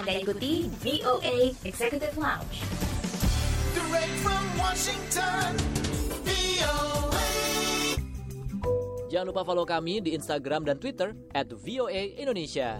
Anda ikuti VOA Executive Lounge. Direct from Washington, VOA. Jangan lupa follow kami di Instagram dan Twitter @VOA Indonesia.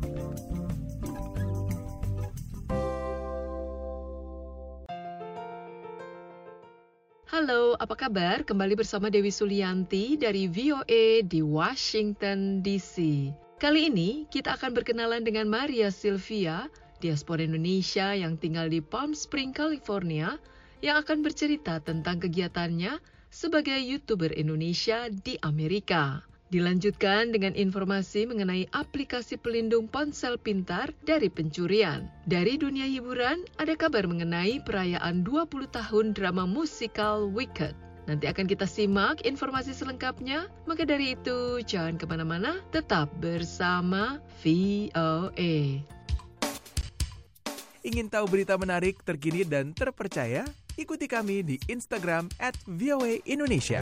Halo, apa kabar? Kembali bersama Dewi Sulianti dari VOA di Washington DC. Kali ini kita akan berkenalan dengan Maria Silvia, diaspora Indonesia yang tinggal di Palm Springs, California, yang akan bercerita tentang kegiatannya sebagai YouTuber Indonesia di Amerika. Dilanjutkan dengan informasi mengenai aplikasi pelindung ponsel pintar dari pencurian. Dari dunia hiburan, ada kabar mengenai perayaan 20 tahun drama musikal Wicked. Nanti akan kita simak informasi selengkapnya. Maka dari itu, jangan kemana-mana, tetap bersama VOA. Ingin tahu berita menarik, terkini, dan terpercaya? Ikuti kami di Instagram @VOA Indonesia.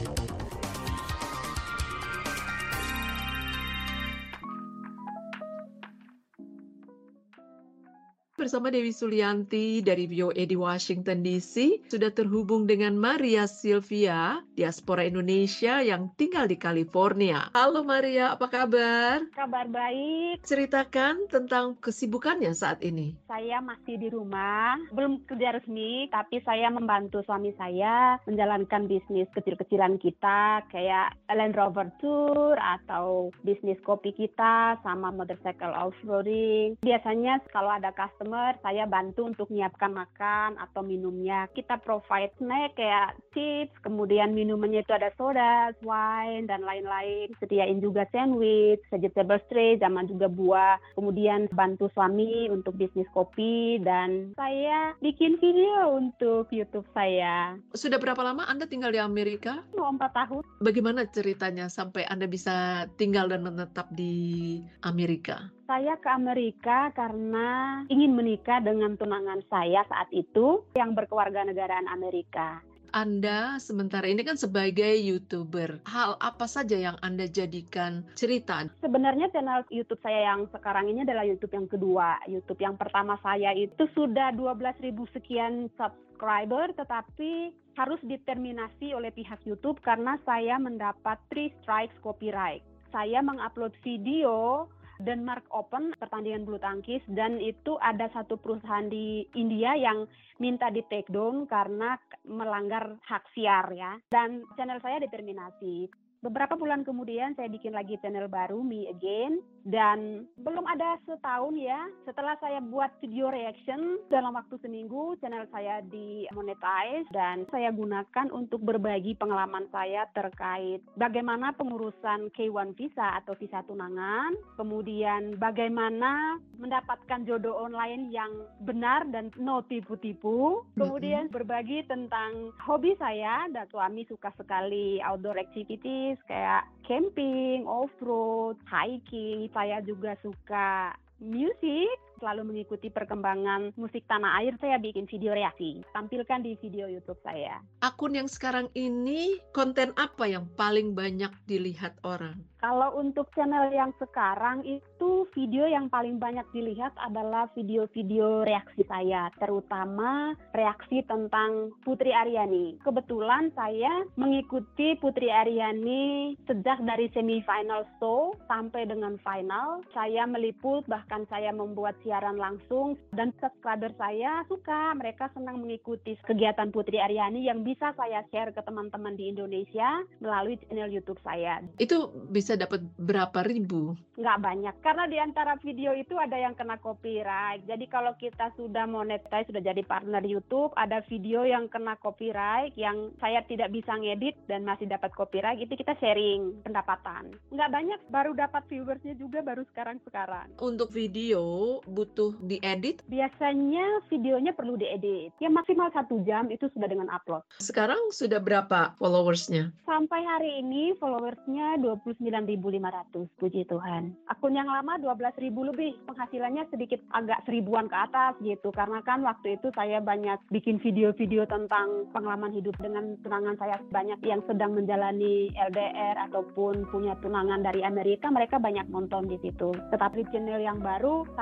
Bersama Dewi Sulianti dari VOA di Washington DC, sudah terhubung dengan Maria Silvia, diaspora Indonesia yang tinggal di California. Halo Maria, apa kabar? Kabar baik. Ceritakan tentang kesibukannya saat ini. Saya masih di rumah, belum kerja resmi, tapi saya membantu suami saya menjalankan bisnis kecil-kecilan kita, kayak Land Rover Tour atau bisnis kopi kita sama motorcycle off-roading. Biasanya kalau ada customer, saya bantu untuk menyiapkan makan atau minumnya. Kita provide snack kayak chips, kemudian minumannya itu ada soda, wine, dan lain-lain. Sediain juga sandwich, vegetable tray, sama juga buah. Kemudian bantu suami untuk bisnis kopi, dan saya bikin video untuk YouTube saya. Sudah berapa lama Anda tinggal di Amerika? 4 tahun. Bagaimana ceritanya sampai Anda bisa tinggal dan menetap di Amerika? Saya ke Amerika karena ingin menikah dengan tunangan saya saat itu yang berkewarganegaraan Amerika. Anda sementara ini kan sebagai YouTuber. Hal apa saja yang Anda jadikan cerita? Sebenarnya channel YouTube saya yang sekarang ini adalah YouTube yang kedua. YouTube yang pertama saya itu sudah 12.000 sekian subscriber, tetapi harus diterminasi oleh pihak YouTube karena saya mendapat 3 strikes copyright. Saya mengupload video Denmark Open, pertandingan bulu tangkis, dan itu ada satu perusahaan di India yang minta di take down karena melanggar hak siar ya. Dan channel saya determinasi. Beberapa bulan kemudian saya bikin lagi channel baru, Me Again, dan belum ada setahun ya, setelah saya buat video reaction, dalam waktu seminggu channel saya di-monetize, dan saya gunakan untuk berbagi pengalaman saya terkait bagaimana pengurusan K1 visa atau visa tunangan, kemudian bagaimana mendapatkan jodoh online yang benar dan no tipu-tipu, kemudian berbagi tentang hobi saya, dan suami suka sekali outdoor activities, kayak camping, off-road, hiking. Saya juga suka musik, selalu mengikuti perkembangan musik tanah air. Saya bikin video reaksi, tampilkan di video YouTube saya. Akun yang sekarang ini, konten apa yang paling banyak dilihat orang? Kalau untuk channel yang sekarang itu video yang paling banyak dilihat adalah video-video reaksi saya, terutama reaksi tentang Putri Aryani. Kebetulan saya mengikuti Putri Aryani sejak dari semifinal show sampai dengan final. Saya meliput, bahkan saya membuat siaran langsung, dan subscriber saya suka, mereka senang mengikuti kegiatan Putri Aryani yang bisa saya share ke teman-teman di Indonesia melalui channel YouTube saya. Itu bisa dapat berapa ribu? Nggak banyak, karena di antara video itu ada yang kena copyright. Jadi kalau kita sudah monetize, sudah jadi partner YouTube, ada video yang kena copyright, yang saya tidak bisa ngedit dan masih dapat copyright, itu kita sharing pendapatan. Nggak banyak, baru dapat viewersnya juga baru sekarang. Untuk video butuh diedit? Biasanya videonya perlu diedit. Ya maksimal 1 jam itu sudah dengan upload. Sekarang sudah berapa followersnya? Sampai hari ini followersnya 29.500, puji Tuhan. Akun yang lama 12.000 lebih. Penghasilannya sedikit agak 1000-an ke atas gitu. Karena kan waktu itu saya banyak bikin video-video tentang pengalaman hidup dengan tunangan saya. Banyak yang sedang menjalani LDR ataupun punya tunangan dari Amerika, mereka banyak nonton di situ. Tetapi channel yang baru, saya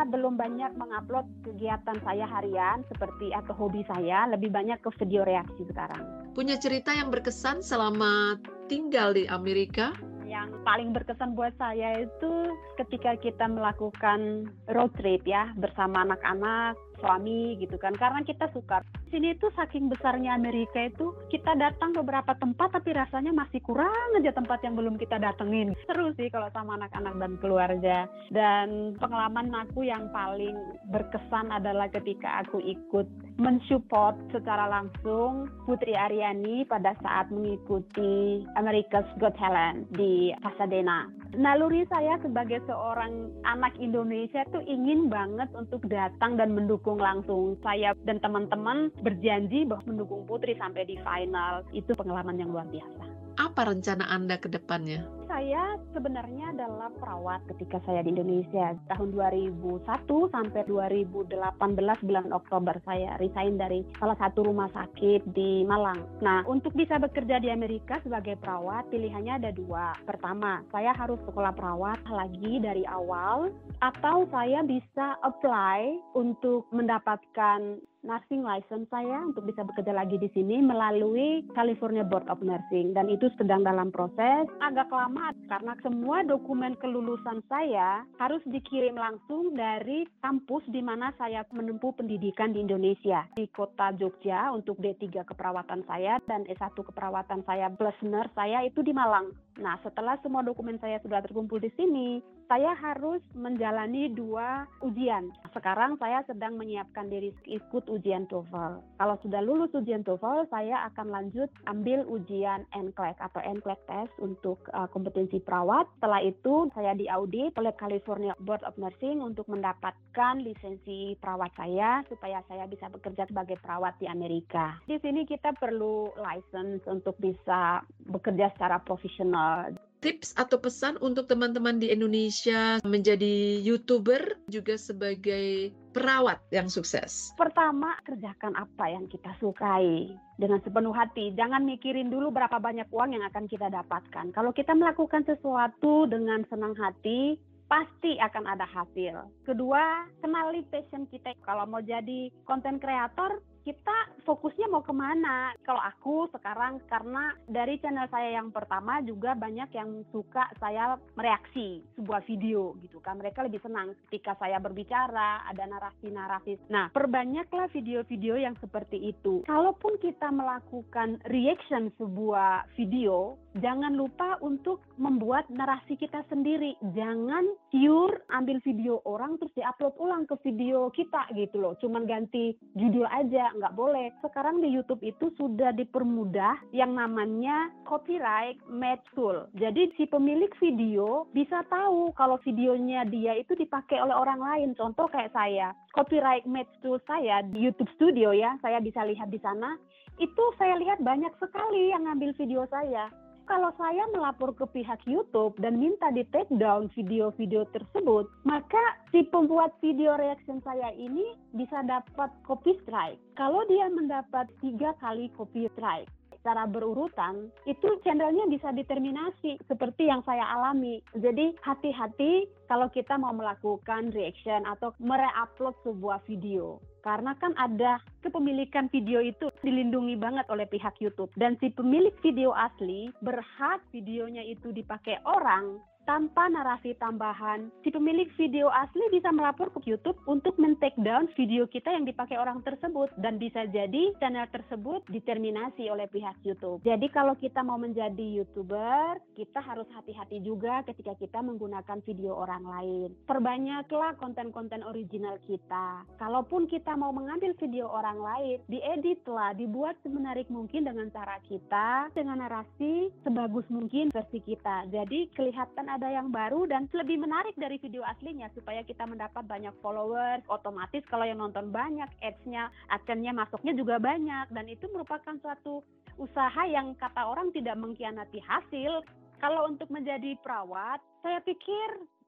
saya belum banyak mengupload kegiatan saya harian seperti atau hobi saya, lebih banyak ke video reaksi sekarang. Punya cerita yang berkesan selama tinggal di Amerika? Yang paling berkesan buat saya itu ketika kita melakukan road trip ya bersama anak-anak, suami gitu kan, karena kita suka. Sini tuh saking besarnya Amerika itu kita datang beberapa tempat tapi rasanya masih kurang aja tempat yang belum kita datengin. Seru sih kalau sama anak-anak dan keluarga. Dan pengalaman aku yang paling berkesan adalah ketika aku ikut mensupport secara langsung Putri Aryani pada saat mengikuti America's Got Talent di Pasadena. Naluri saya sebagai seorang anak Indonesia tuh ingin banget untuk datang dan mendukung langsung. Saya dan teman-teman berjanji bahwa mendukung Putri sampai di final. Itu pengalaman yang luar biasa. Apa rencana Anda ke depannya? Saya sebenarnya adalah perawat ketika saya di Indonesia. Tahun 2001 sampai 2018 bulan Oktober saya resign dari salah satu rumah sakit di Malang. Nah, untuk bisa bekerja di Amerika sebagai perawat, pilihannya ada dua. Pertama, saya harus sekolah perawat lagi dari awal, atau saya bisa apply untuk mendapatkan nursing license saya untuk bisa bekerja lagi di sini melalui California Board of Nursing, dan itu sedang dalam proses. Agak lama karena semua dokumen kelulusan saya harus dikirim langsung dari kampus di mana saya menempuh pendidikan di Indonesia, di kota Jogja untuk D3 keperawatan saya dan S1 keperawatan saya plus nurse saya itu di Malang. Nah, setelah semua dokumen saya sudah terkumpul di sini, saya harus menjalani 2 ujian. Sekarang saya sedang menyiapkan diri ikut ujian TOEFL. Kalau sudah lulus ujian TOEFL, saya akan lanjut ambil ujian NCLEX atau NCLEX test untuk kompetensi perawat. Setelah itu, saya diaudit oleh California Board of Nursing untuk mendapatkan lisensi perawat saya supaya saya bisa bekerja sebagai perawat di Amerika. Di sini kita perlu license untuk bisa bekerja secara profesional. Tips atau pesan untuk teman-teman di Indonesia menjadi YouTuber juga sebagai perawat yang sukses? Pertama, kerjakan apa yang kita sukai dengan sepenuh hati. Jangan mikirin dulu berapa banyak uang yang akan kita dapatkan. Kalau kita melakukan sesuatu dengan senang hati, pasti akan ada hasil. Kedua, kenali passion kita. Kalau mau jadi content creator, kita fokusnya mau kemana? Kalau aku sekarang, karena dari channel saya yang pertama juga banyak yang suka saya mereaksi sebuah video gitu kan. Mereka lebih senang ketika saya berbicara, ada narasi-narasi. Nah, perbanyaklah video-video yang seperti itu. Kalaupun kita melakukan reaction sebuah video, jangan lupa untuk membuat narasi kita sendiri. Jangan pure ambil video orang terus diupload ulang ke video kita gitu loh. Cuman ganti judul aja. Nggak boleh. Sekarang di YouTube itu sudah dipermudah yang namanya copyright match tool. Jadi si pemilik video bisa tahu kalau videonya dia itu dipakai oleh orang lain. Contoh kayak saya, copyright match tool saya di YouTube Studio ya, saya bisa lihat di sana. Itu saya lihat banyak sekali yang ngambil video saya. Kalau saya melapor ke pihak YouTube dan minta di take down video-video tersebut, maka si pembuat video reaction saya ini bisa dapat copy strike. Kalau dia mendapat 3 kali copy strike secara berurutan, itu channelnya bisa diterminasi seperti yang saya alami. Jadi hati-hati kalau kita mau melakukan reaction atau mereupload sebuah video. Karena kan ada kepemilikan video itu dilindungi banget oleh pihak YouTube. Dan si pemilik video asli berhak videonya itu dipakai orang tanpa narasi tambahan. Si pemilik video asli bisa melapor ke YouTube untuk men-take down video kita yang dipakai orang tersebut. Dan bisa jadi channel tersebut diterminasi oleh pihak YouTube. Jadi kalau kita mau menjadi YouTuber, kita harus hati-hati juga ketika kita menggunakan video orang lain. Perbanyaklah konten-konten original kita. Kalaupun kita mau mengambil video orang lain, dieditlah, dibuat semenarik mungkin dengan cara kita, dengan narasi sebagus mungkin versi kita. Jadi kelihatan ada yang baru dan lebih menarik dari video aslinya supaya kita mendapat banyak followers. Otomatis kalau yang nonton banyak, ads-nya, adsense-nya masuknya juga banyak, dan itu merupakan suatu usaha yang kata orang tidak mengkhianati hasil. Kalau untuk menjadi perawat, saya pikir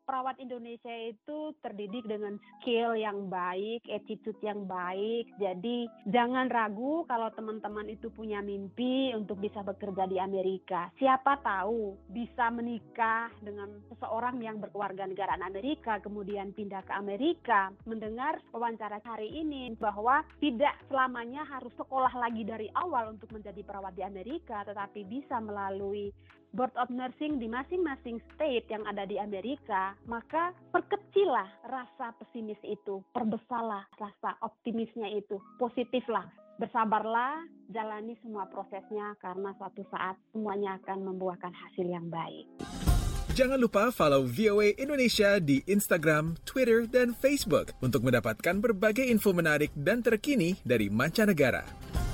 perawat Indonesia itu terdidik dengan skill yang baik, attitude yang baik. Jadi jangan ragu kalau teman-teman itu punya mimpi untuk bisa bekerja di Amerika. Siapa tahu bisa menikah dengan seseorang yang berkewarganegaraan Amerika, kemudian pindah ke Amerika. Mendengar wawancara hari ini bahwa tidak selamanya harus sekolah lagi dari awal untuk menjadi perawat di Amerika, tetapi bisa melalui Board of Nursing di masing-masing state yang ada di Amerika, maka perkecillah rasa pesimis itu, perbesarlah rasa optimisnya itu, positiflah, bersabarlah, jalani semua prosesnya karena suatu saat semuanya akan membuahkan hasil yang baik. Jangan lupa follow VOA Indonesia di Instagram, Twitter, dan Facebook untuk mendapatkan berbagai info menarik dan terkini dari mancanegara.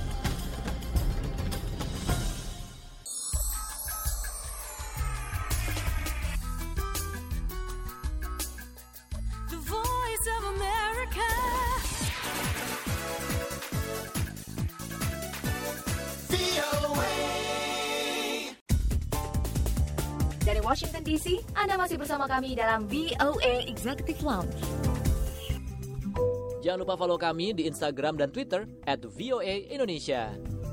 Dari Washington DC, Anda masih bersama kami dalam VOA Executive Lounge. Jangan lupa follow kami di Instagram dan Twitter @VOA Indonesia.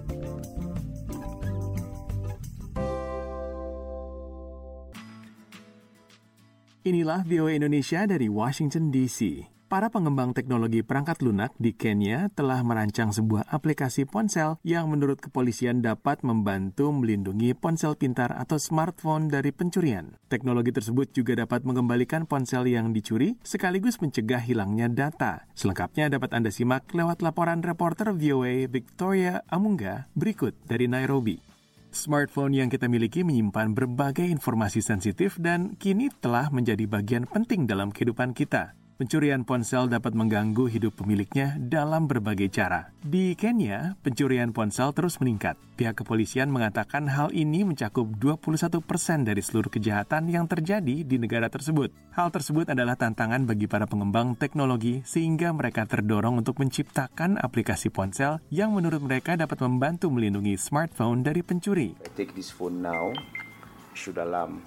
Inilah VOA Indonesia dari Washington DC. Para pengembang teknologi perangkat lunak di Kenya telah merancang sebuah aplikasi ponsel yang menurut kepolisian dapat membantu melindungi ponsel pintar atau smartphone dari pencurian. Teknologi tersebut juga dapat mengembalikan ponsel yang dicuri sekaligus mencegah hilangnya data. Selengkapnya dapat Anda simak lewat laporan reporter VOA Victoria Amunga berikut dari Nairobi. Smartphone yang kita miliki menyimpan berbagai informasi sensitif dan kini telah menjadi bagian penting dalam kehidupan kita. Pencurian ponsel dapat mengganggu hidup pemiliknya dalam berbagai cara. Di Kenya, pencurian ponsel terus meningkat. Pihak kepolisian mengatakan hal ini mencakup 21% dari seluruh kejahatan yang terjadi di negara tersebut. Hal tersebut adalah tantangan bagi para pengembang teknologi sehingga mereka terdorong untuk menciptakan aplikasi ponsel yang menurut mereka dapat membantu melindungi smartphone dari pencuri. I take this phone now, should alarm.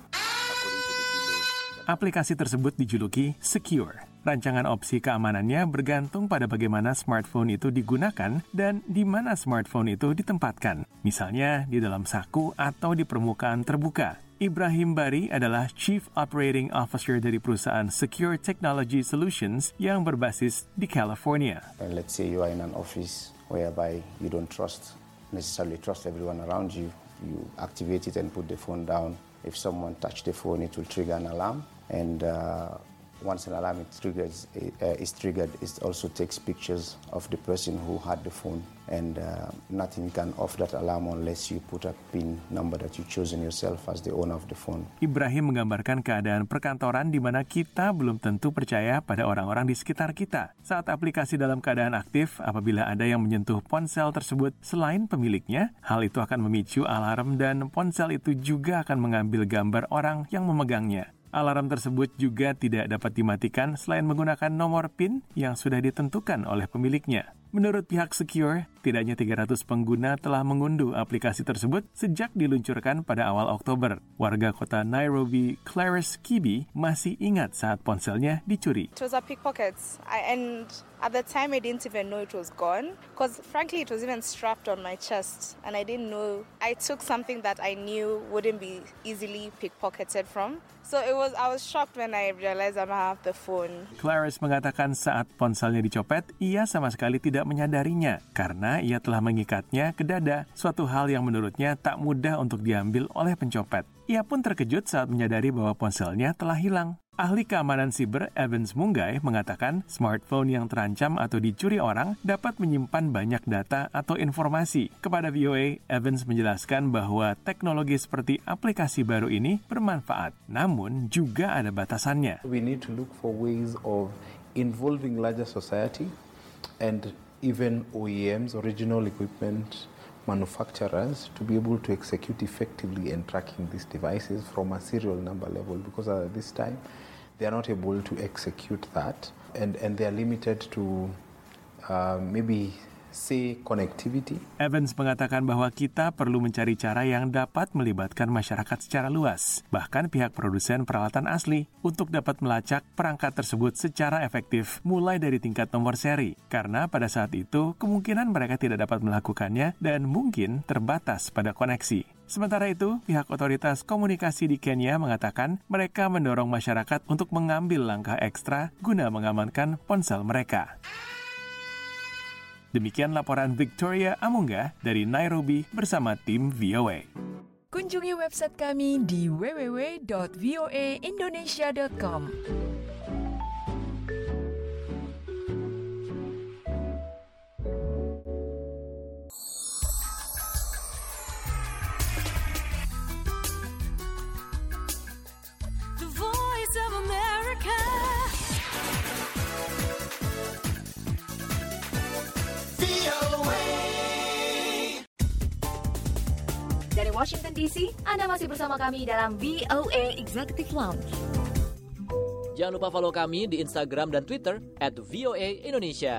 Aplikasi tersebut dijuluki Secure. Rancangan opsi keamanannya bergantung pada bagaimana smartphone itu digunakan dan di mana smartphone itu ditempatkan. Misalnya di dalam saku atau di permukaan terbuka. Ibrahim Bari adalah Chief Operating Officer dari perusahaan Secure Technology Solutions yang berbasis di California. And let's say you are in an office whereby you don't necessarily trust everyone around you. You activate it and put the phone down. If someone touch the phone, it will trigger an alarm. And once an alarm is triggered, it also takes pictures of the person who had the phone. And nothing can off that alarm unless you put a PIN number that you chosen yourself as the owner of the phone. Ibrahim menggambarkan keadaan perkantoran di mana kita belum tentu percaya pada orang-orang di sekitar kita. Saat aplikasi dalam keadaan aktif, apabila ada yang menyentuh ponsel tersebut selain pemiliknya, hal itu akan memicu alarm dan ponsel itu juga akan mengambil gambar orang yang memegangnya. Alarm tersebut juga tidak dapat dimatikan selain menggunakan nomor PIN yang sudah ditentukan oleh pemiliknya. Menurut pihak Secure, tidaknya 300 pengguna telah mengunduh aplikasi tersebut sejak diluncurkan pada awal Oktober. Warga kota Nairobi, Clarice Kibi, masih ingat saat ponselnya dicuri. It was a pickpocket, and at the time I didn't even know it was gone, because frankly it was even strapped on my chest, and I didn't know. I took something that I knew wouldn't be easily pickpocketed from. So I was shocked when I realized I don't have the phone. Clarice mengatakan saat ponselnya dicopet, ia sama sekali tidak menyadarinya karena ia telah mengikatnya ke dada, suatu hal yang menurutnya tak mudah untuk diambil oleh pencopet. Ia pun terkejut saat menyadari bahwa ponselnya telah hilang. Ahli keamanan siber Evans Mungai mengatakan smartphone yang terancam atau dicuri orang dapat menyimpan banyak data atau informasi. Kepada VOA, Evans menjelaskan bahwa teknologi seperti aplikasi baru ini bermanfaat, namun juga ada batasannya. We need to look for ways of involving larger society and even OEMs, original equipment manufacturers, to be able to execute effectively in tracking these devices from a serial number level, because at this time they are not able to execute that, and they are limited to maybe say connectivity. Evans mengatakan bahwa kita perlu mencari cara yang dapat melibatkan masyarakat secara luas, bahkan pihak produsen peralatan asli, untuk dapat melacak perangkat tersebut secara efektif mulai dari tingkat nomor seri, karena pada saat itu kemungkinan mereka tidak dapat melakukannya dan mungkin terbatas pada koneksi. Sementara itu, pihak otoritas komunikasi di Kenya mengatakan mereka mendorong masyarakat untuk mengambil langkah ekstra guna mengamankan ponsel mereka. Demikian laporan Victoria Amunga dari Nairobi bersama tim VOA. Kunjungi website kami di www.voaindonesia.com. The Voice of America. Dari Washington DC, Anda masih bersama kami dalam VOA Executive Lounge. Jangan lupa follow kami di Instagram dan Twitter @VOA_Indonesia.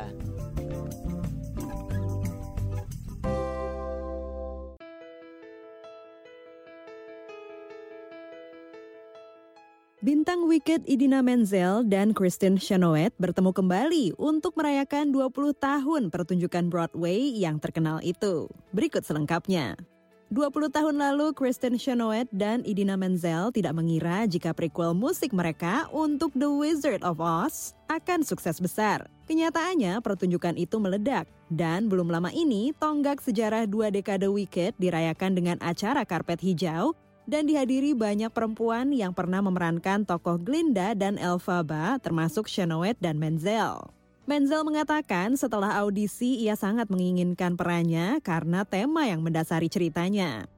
Bintang Wicked Idina Menzel dan Kristin Chenoweth bertemu kembali untuk merayakan 20 tahun pertunjukan Broadway yang terkenal itu. Berikut selengkapnya. 20 tahun lalu, Kristin Chenoweth dan Idina Menzel tidak mengira jika prequel musik mereka untuk The Wizard of Oz akan sukses besar. Kenyataannya, pertunjukan itu meledak. Dan belum lama ini, tonggak sejarah 2 dekade Wicked dirayakan dengan acara karpet hijau dan dihadiri banyak perempuan yang pernah memerankan tokoh Glinda dan Elphaba, termasuk Chenoweth dan Menzel. Menzel mengatakan setelah audisi ia sangat menginginkan perannya karena tema yang mendasari ceritanya.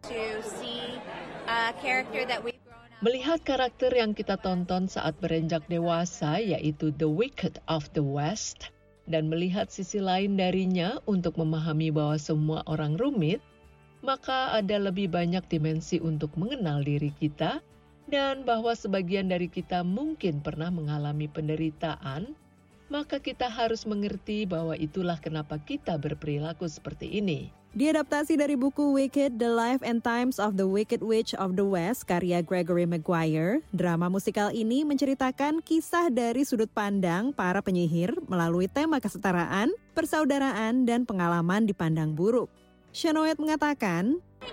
Melihat karakter yang kita tonton saat beranjak dewasa, yaitu The Wicked of the West, dan melihat sisi lain darinya untuk memahami bahwa semua orang rumit, maka ada lebih banyak dimensi untuk mengenal diri kita, dan bahwa sebagian dari kita mungkin pernah mengalami penderitaan, maka kita harus mengerti bahwa itulah kenapa kita berperilaku seperti ini. Diadaptasi dari buku Wicked, The Life and Times of the Wicked Witch of the West, karya Gregory Maguire, drama musikal ini menceritakan kisah dari sudut pandang para penyihir melalui tema kesetaraan, persaudaraan, dan pengalaman dipandang buruk. Chenoweth mengatakan,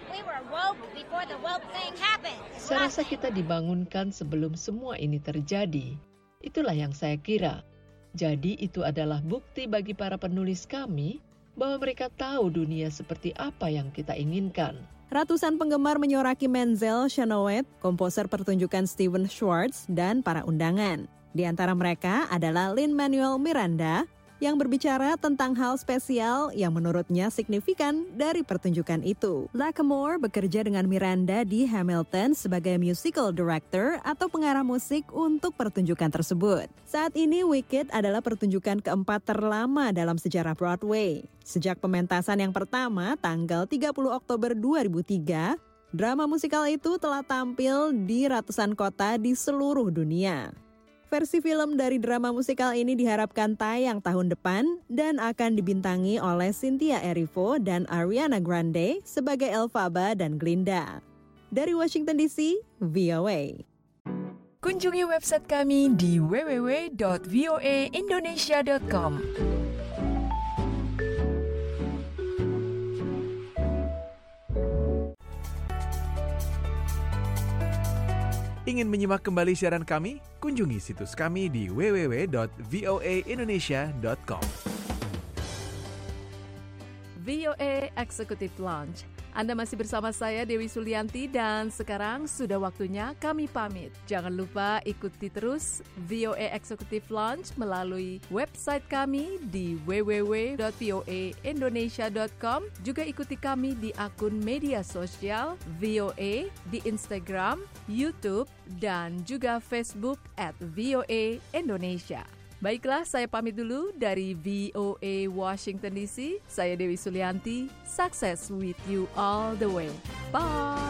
saya rasa kita dibangunkan sebelum semua ini terjadi. Itulah yang saya kira. Jadi itu adalah bukti bagi para penulis kami bahwa mereka tahu dunia seperti apa yang kita inginkan. Ratusan penggemar menyoraki Menzel, Chenoweth, komposer pertunjukan Stephen Schwartz, dan para undangan. Di antara mereka adalah Lin-Manuel Miranda, yang berbicara tentang hal spesial yang menurutnya signifikan dari pertunjukan itu. Lacamoire bekerja dengan Miranda di Hamilton sebagai musical director atau pengarah musik untuk pertunjukan tersebut. Saat ini Wicked adalah pertunjukan keempat terlama dalam sejarah Broadway. Sejak pementasan yang pertama tanggal 30 Oktober 2003, drama musikal itu telah tampil di ratusan kota di seluruh dunia. Versi film dari drama musikal ini diharapkan tayang tahun depan dan akan dibintangi oleh Cynthia Erivo dan Ariana Grande sebagai Elphaba dan Glinda. Dari Washington DC, VOA. Kunjungi website kami di www.voaindonesia.com. Ingin menyimak kembali siaran kami? Kunjungi situs kami di www.voaindonesia.com. VOA Executive Lounge. Anda masih bersama saya Dewi Sulianti dan sekarang sudah waktunya kami pamit. Jangan lupa ikuti terus VOA Executive Lounge melalui website kami di www.voaindonesia.com. Juga ikuti kami di akun media sosial VOA di Instagram, YouTube, dan juga Facebook @VOA Indonesia. Baiklah, saya pamit dulu dari VOA Washington DC. Saya Dewi Sulianti. Success with you all the way. Bye!